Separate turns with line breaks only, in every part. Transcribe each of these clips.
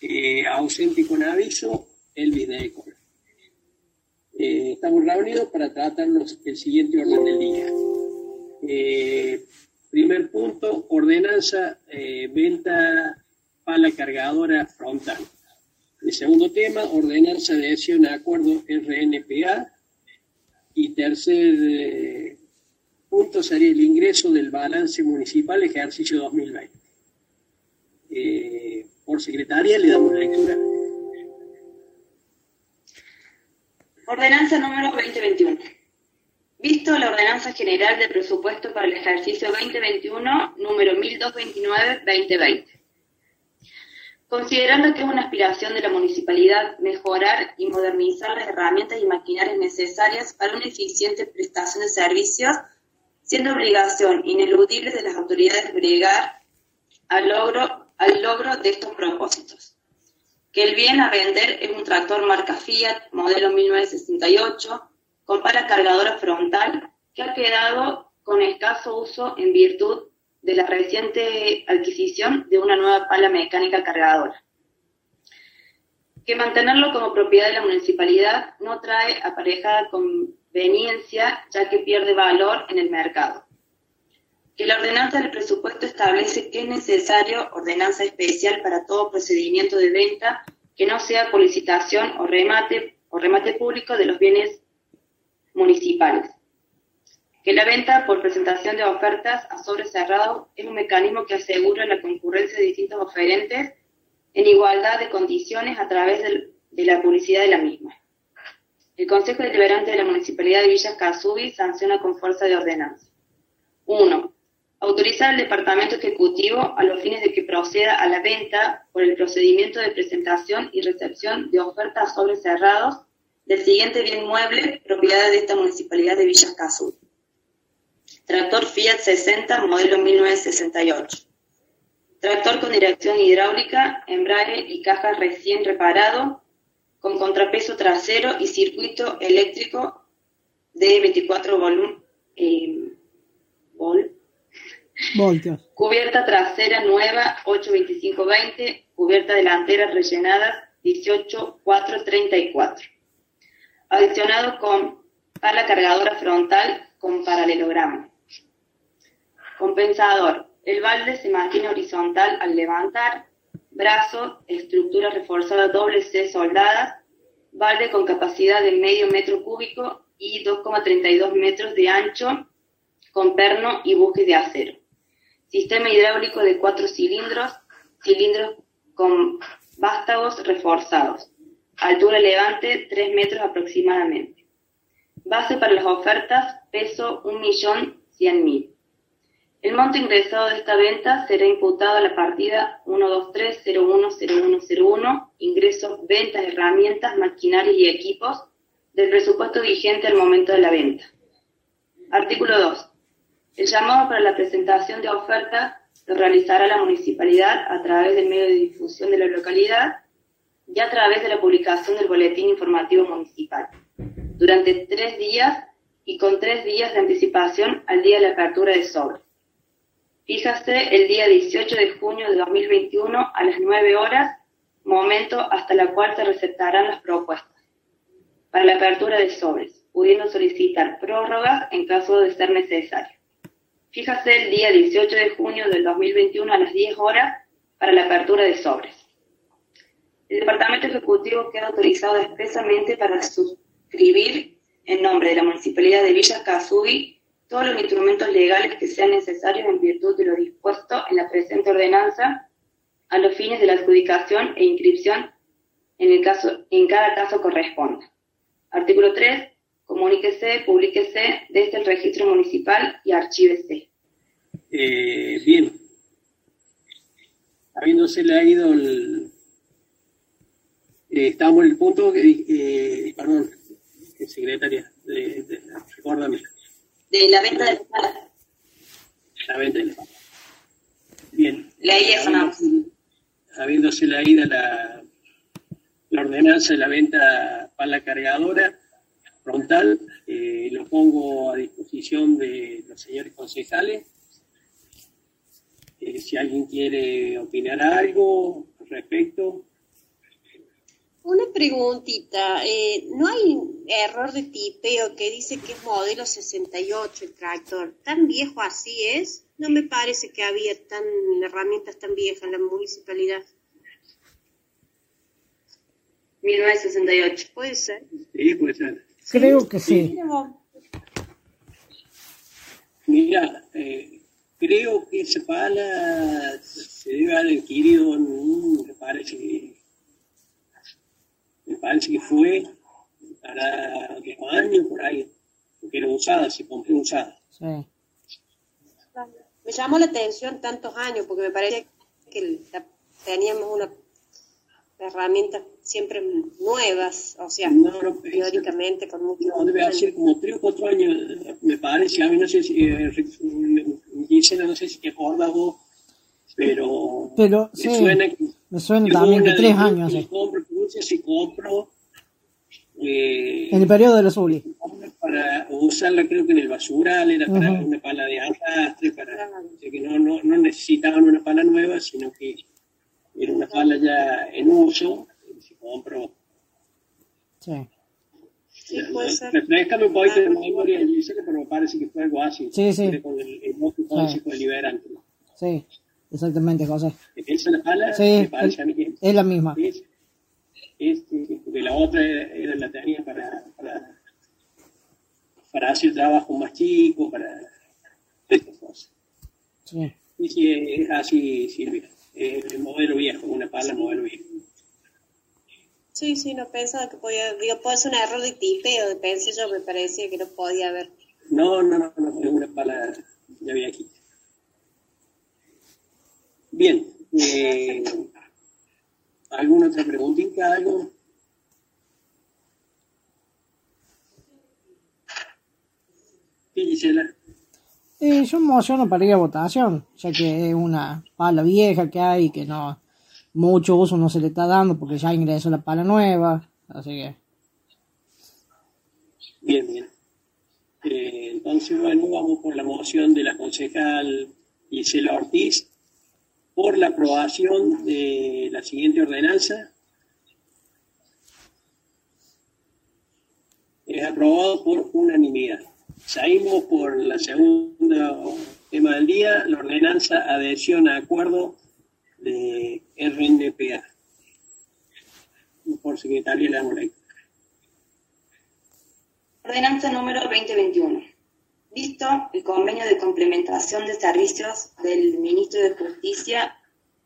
ausente con aviso, Elvis de Ecol. Estamos reunidos para tratar el siguiente orden del día. Primer punto, ordenanza, venta pala cargadora frontal. El segundo tema, ordenanza de adhesión a acuerdo RNPA. Y tercer punto sería el ingreso del balance municipal ejercicio 2020. Por secretaria le damos lectura.
Ordenanza número 2021. Visto la Ordenanza General de Presupuesto para el ejercicio 2021, número 1229-2020. Considerando que es una aspiración de la municipalidad mejorar y modernizar las herramientas y maquinarias necesarias para una eficiente prestación de servicios, siendo obligación ineludible de las autoridades bregar al logro de estos propósitos. Que el bien a vender es un tractor marca Fiat, modelo 1968, con pala cargadora frontal, que ha quedado con escaso uso en virtud de la reciente adquisición de una nueva pala mecánica cargadora. Que mantenerlo como propiedad de la municipalidad no trae aparejada conveniencia, ya que pierde valor en el mercado. Que la ordenanza del presupuesto establece que es necesario ordenanza especial para todo procedimiento de venta que no sea por licitación o remate público de los bienes municipales. Que la venta por presentación de ofertas a sobre cerrado es un mecanismo que asegura la concurrencia de distintos oferentes en igualdad de condiciones a través de la publicidad de la misma. El Consejo Deliberante de la Municipalidad de Villa Casubi sanciona con fuerza de ordenanza. 1. Autorizar al Departamento Ejecutivo a los fines de que proceda a la venta por el procedimiento de presentación y recepción de ofertas a sobre cerrados del siguiente bien mueble, propiedad de esta Municipalidad de Villa Casubi. Tractor Fiat 60, modelo 1968. Tractor con dirección hidráulica, embrague y caja recién reparado, con contrapeso trasero y circuito eléctrico de 24 voltios. Cubierta trasera nueva 825-20, cubierta delantera rellenada 18-434. Adicionado con pala cargadora frontal con paralelogramo. Compensador. El balde se mantiene horizontal al levantar. Brazo, estructura reforzada doble C soldadas. Balde con capacidad de medio metro cúbico y 2,32 metros de ancho con perno y bujes de acero. Sistema hidráulico de 4 cilindros con vástagos reforzados. Altura levante 3 metros aproximadamente. Base para las ofertas, peso 1.100.000. El monto ingresado de esta venta será imputado a la partida 123010101, ingresos, ventas, herramientas, maquinarias y equipos, del presupuesto vigente al momento de la venta. Artículo 2. El llamado para la presentación de ofertas lo realizará la municipalidad a través del medio de difusión de la localidad y a través de la publicación del boletín informativo municipal, durante 3 días y con 3 días de anticipación al día de la apertura de sobre. Fíjase el día 18 de junio de 2021 a las 9 horas, momento hasta la cual se receptarán las propuestas para la apertura de sobres, pudiendo solicitar prórrogas en caso de ser necesario. Fíjase el día 18 de junio del 2021 a las 10 horas para la apertura de sobres. El Departamento Ejecutivo queda autorizado expresamente para suscribir en nombre de la Municipalidad de Villa Casubi todos los instrumentos legales que sean necesarios en virtud de lo dispuesto en la presente ordenanza a los fines de la adjudicación e inscripción en cada caso corresponda. Artículo 3. Comuníquese, públiquese desde el registro municipal y archívese.
Bien. Habiéndose leído estamos en el punto perdón, secretaria, recuérdame.
De la venta de la pala.
La venta de la pala. Bien.
Leí eso, no.
Habiéndose leída la ordenanza de la venta pala cargadora frontal, lo pongo a disposición de los señores concejales. Si alguien quiere opinar algo al respecto,
preguntita. ¿No hay error de tipeo que dice que es modelo 68 el tractor? ¿Tan viejo así es? No me parece que había herramientas tan viejas en la municipalidad.
1968.
¿Puede ser?
Sí, puede ser.
Creo que sí.
Mira vos.
Mira, creo que esa pala se debe haber adquirido, me parece que fue para 10 años por ahí, porque era usada, se compró usada.
Sí.
Me llamó la atención tantos años porque me parece que teníamos una herramientas siempre nuevas, o sea, teóricamente con mucho.
No, debe ser como 3 o 4 años, me parece. A mí no sé si, Gisela, no sé si te acuerdas vos, pero
sí, me suena
que
también que 3 años.
Se compró
en el periodo de los Uli.
Para usarla, creo que en el basural, era para una pala de arrastre, o sea que no necesitaban una pala nueva, sino que era una pala ya en uso, se compró.
Sí.
Sí, puede ser.
Refrescame un poquito de memoria, Gisela, pero me parece que fue algo así.
Sí, sí.
Con el modo tóxico deliberante.
Sí, exactamente, José.
¿Esa es la pala?
Sí,
Me parece a mí que
es la misma.
Porque la otra era la tenía para hacer trabajo más chico, para estas cosas.
Sí.
Y si es así, Silvia. El modelo viejo, una pala modelo viejo.
Sí, no pensaba que podía, puede ser un error de tipeo, pensé yo, me parecía que no podía haber.
No, es una pala ya viejita. Bien, ¿alguna otra preguntita, algo? Sí, Gisela.
Yo me emociono para ir a votación, ya que es una pala vieja que hay, que no mucho uso no se le está dando porque ya ingresó la pala nueva, así que...
Bien. Entonces, bueno, vamos por la moción de la concejal Gisela Ortiz por la aprobación de la siguiente ordenanza. Es aprobado por unanimidad. Seguimos por la segunda tema del día, la ordenanza adhesión a acuerdo de RNPA. Por secretaria la lectura.
Ordenanza número 2021. Visto el convenio de complementación de servicios del Ministerio de Justicia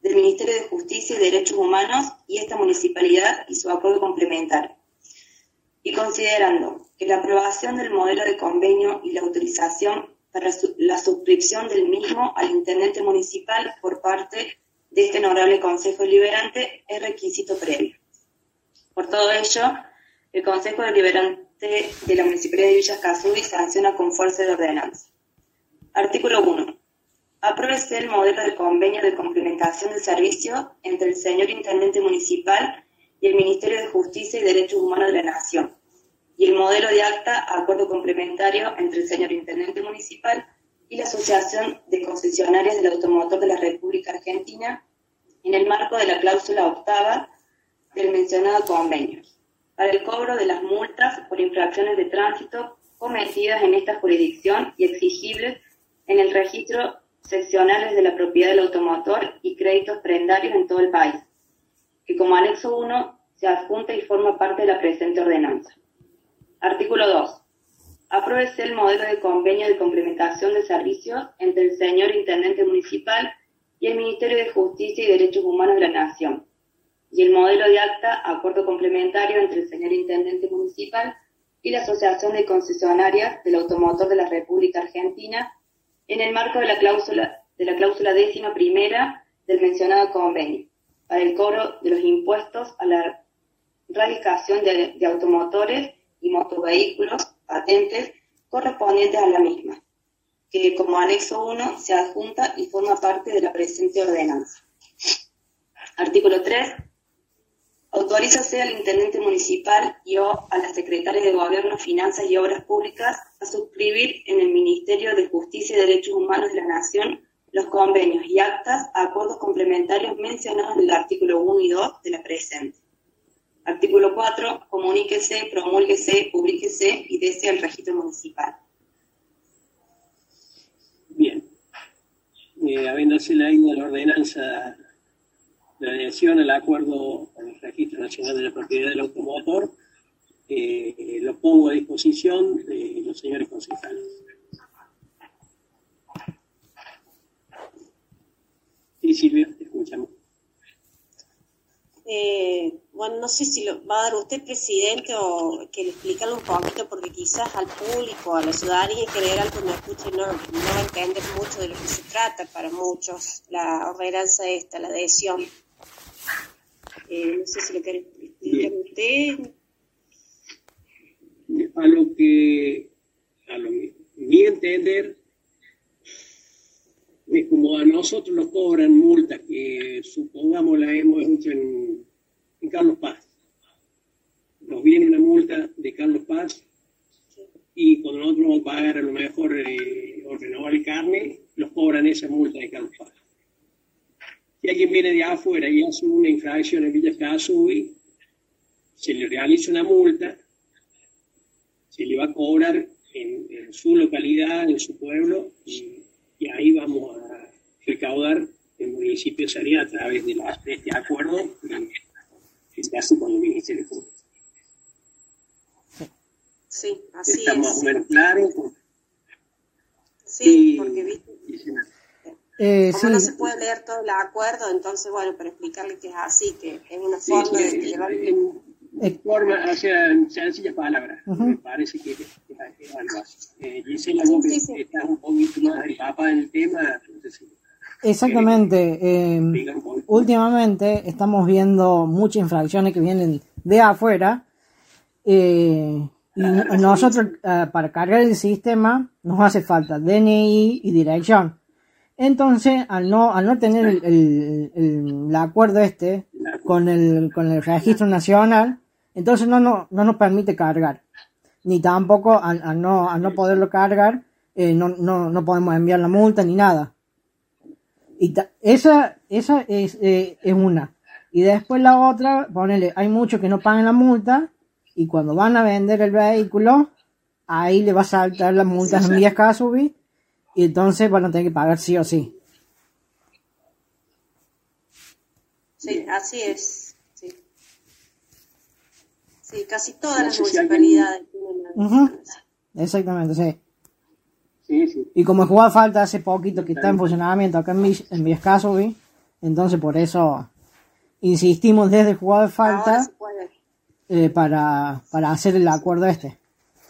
y Derechos Humanos y esta municipalidad y su acuerdo complementario. Y considerando que la aprobación del modelo de convenio y la autorización para la suscripción del mismo al intendente municipal por parte de este honorable Consejo Deliberante es requisito previo. Por todo ello, el Consejo Deliberante de la Municipalidad de Villa Casubi sanciona con fuerza de ordenanza. Artículo 1. Apruébese el modelo de convenio de complementación de servicios entre el señor Intendente Municipal y el Ministerio de Justicia y Derechos Humanos de la Nación, y el modelo de acta acuerdo complementario entre el señor Intendente Municipal y la Asociación de Concesionarias del Automotor de la República Argentina en el marco de la cláusula octava del mencionado convenio, para el cobro de las multas por infracciones de tránsito cometidas en esta jurisdicción y exigibles en el registro seccionales de la propiedad del automotor y créditos prendarios en todo el país, que como anexo 1 se adjunta y forma parte de la presente ordenanza. Artículo 2. Apruébese el modelo de convenio de complementación de servicios entre el señor Intendente Municipal y el Ministerio de Justicia y Derechos Humanos de la Nación, y el modelo de acta acuerdo complementario entre el señor Intendente Municipal y la Asociación de Concesionarias del Automotor de la República Argentina en el marco de la cláusula 11ª del mencionado convenio, para el cobro de los impuestos a la radicación de automotores y motovehículos patentes correspondientes a la misma, que como anexo 1 se adjunta y forma parte de la presente ordenanza. Artículo 3. Autorízase al Intendente Municipal y o a la Secretaria de Gobierno, Finanzas y Obras Públicas a suscribir en el Ministerio de Justicia y Derechos Humanos de la Nación los convenios y actas a acuerdos complementarios mencionados en el artículo 1 y 2 de la presente. Artículo 4. Comuníquese, promúlguese, públiquese y dese al registro municipal.
Bien. Habiéndose leído la ordenanza de adhesión al acuerdo con el Registro Nacional de la Propiedad del Automotor, lo pongo a disposición de los señores concejales. Sí, Silvia, te escuchamos.
Bueno, no sé si lo va a dar usted, presidente, o que le explicarle un poquito, porque quizás al público, a la ciudadanía en general, cuando escuche no va a entender mucho de lo que se trata para muchos, la ordenanza esta, la adhesión. No sé si lo quiere explicar usted.
A lo que mi entender, es como a nosotros nos cobran multas que supongamos la hemos hecho en Carlos Paz. Nos viene una multa de Carlos Paz y cuando nosotros vamos a pagar a lo mejor o renovar el carne, nos cobran esa multa de Carlos Paz. Si alguien viene de afuera y hace una infracción en Villa Casubi, se le realiza una multa, se le va a cobrar en su localidad, en su pueblo, y ahí vamos a recaudar el municipio sería a través de este acuerdo que se hace con el Ministerio Público.
Sí, así
¿Está
es.
más o menos claro?
Sí, porque viste, como
sí.
no se puede leer todo el acuerdo, entonces, bueno, para explicarle que es así, que es una forma de llevar...
En forma, o sea, en sencillas palabras, me parece que es algo así. Gisela, vos que estás un poquito más empapada en el tema, entonces sí.
Exactamente. Últimamente estamos viendo muchas infracciones que vienen de afuera y nosotros para cargar el sistema nos hace falta DNI y dirección. Entonces, al no tener el acuerdo con el registro nacional, entonces no nos permite cargar. Ni tampoco al no poderlo cargar, no podemos enviar la multa ni nada. Y esa es una. Y después la otra, ponele, hay muchos que no pagan la multa y cuando van a vender el vehículo, ahí le va a saltar la multa en Villa Casubi y entonces van a tener que pagar sí o sí.
Sí, así es. Sí, sí, casi todas las municipalidades tienen
Exactamente, sí.
Sí.
Y como jugaba falta hace poquito que está en funcionamiento acá en Villa Casubi, entonces por eso insistimos desde el jugador falta para hacer el acuerdo
Exacto.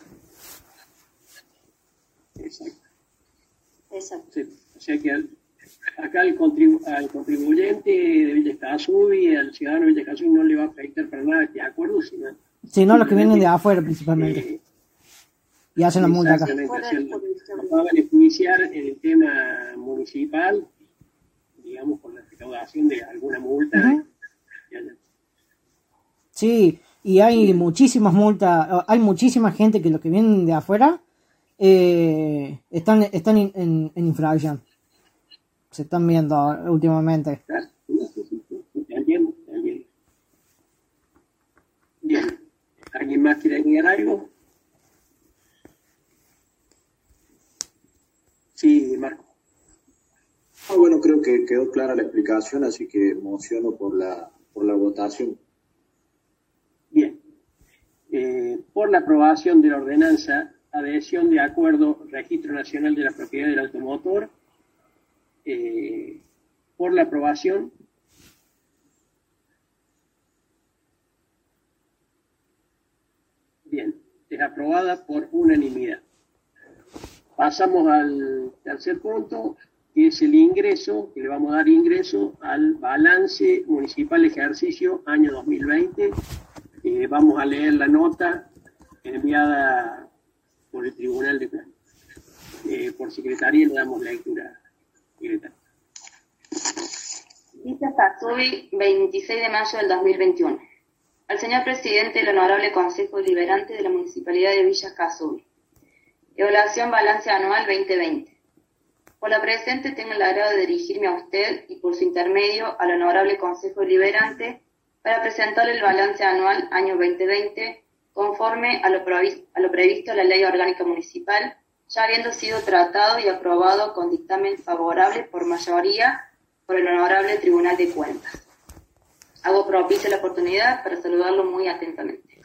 Sí. O sea que acá al contribuyente de Villa Casubi, al ciudadano de Villa Casubi no le va a afectar para nada este acuerdo,
sino los que vienen de afuera principalmente. Y hacen la multa acá.
Nos va a beneficiar en el tema municipal, digamos, con la recaudación de alguna multa.
Sí, y hay muchísimas multas, hay muchísima gente que los que vienen de afuera están en infracción. Se están viendo últimamente.
Entiendo. Bien. ¿Alguien más quiere agregar algo? Sí, Marco.
Bueno, creo que quedó clara la explicación, así que mociono por la votación.
Bien. Por la aprobación de la ordenanza, adhesión de acuerdo Registro Nacional de la Propiedad del Automotor, por la aprobación. Bien, es aprobada por unanimidad. Pasamos al tercer punto, que es el ingreso, que le vamos a dar ingreso al balance municipal ejercicio año 2020. Vamos a leer la nota enviada por el Tribunal de Cuentas. Por secretaría le damos lectura.
Villa Casubi, 26 de mayo del 2021. Al señor presidente del Honorable Consejo Deliberante de la Municipalidad de Villa Casubi. Evaluación balance anual 2020. Por la presente tengo el agrado de dirigirme a usted y por su intermedio al Honorable Consejo Deliberante para presentar el balance anual año 2020 conforme a lo previsto en la Ley Orgánica Municipal, ya habiendo sido tratado y aprobado con dictamen favorable por mayoría por el Honorable Tribunal de Cuentas. Hago propicia la oportunidad para saludarlo muy atentamente.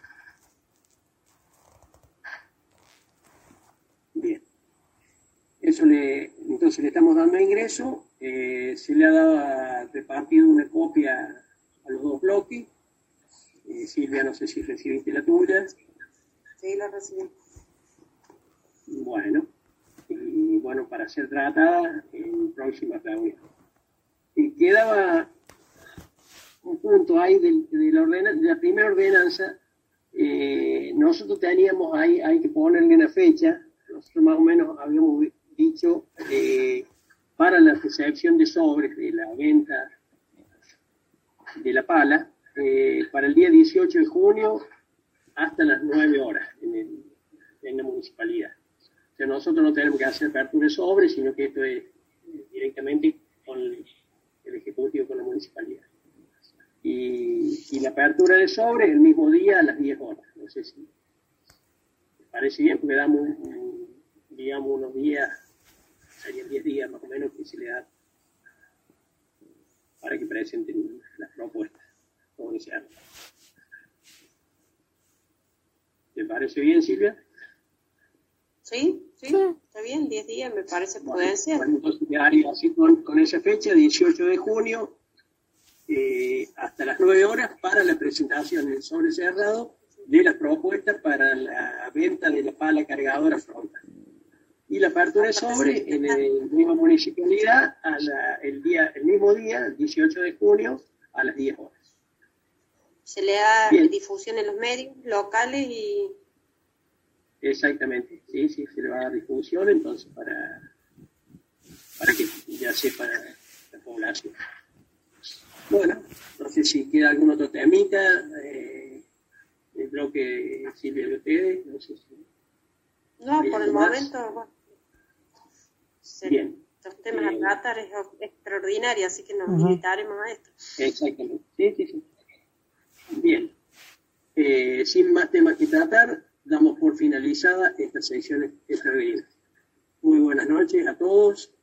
Bien. Entonces le estamos dando ingreso. Se le ha dado repartido una copia a los dos bloques. Silvia, no sé si recibiste la tuya.
Sí, la recibí.
Bueno, y bueno, para ser tratada en próximas reuniones. Y quedaba un punto ahí de la primera ordenanza. Nosotros teníamos ahí, hay que ponerle una fecha. Nosotros más o menos habíamos dicho para la recepción de sobres de la venta de la pala, para el día 18 de junio hasta las 9 horas en la municipalidad. O sea, nosotros no tenemos que hacer apertura de sobres, sino que esto es directamente con el Ejecutivo, con la municipalidad. Y la apertura de sobres el mismo día a las 10 horas. No sé si les parece bien, porque damos, digamos, unos días, serían 10 días más o menos que se le da para que presenten las propuestas. Como desean. ¿Te parece bien, Silvia?
Sí, está bien, 10 días me parece prudencia.
Bueno, entonces quedaría así con esa fecha, 18 de junio, hasta las 9 horas para la presentación en el sobre cerrado de las propuestas para la venta de la pala cargadora frontal. Y la apertura de sobre en la misma municipalidad el mismo día, 18 de junio, a las 10 horas.
Se le da difusión en los medios locales y...
Exactamente, sí, se le va a dar difusión, entonces para que ya sepa la población. Bueno, no sé si queda algún otro temita, el bloque Silvia de ustedes, no sé si...
No, por el momento, bueno.
Bien.
Los temas a tratar es extraordinario, así que nos limitaremos a esto.
Exactamente, sí. Bien, sin más temas que tratar, damos por finalizada esta sección extraordinaria. Muy buenas noches a todos.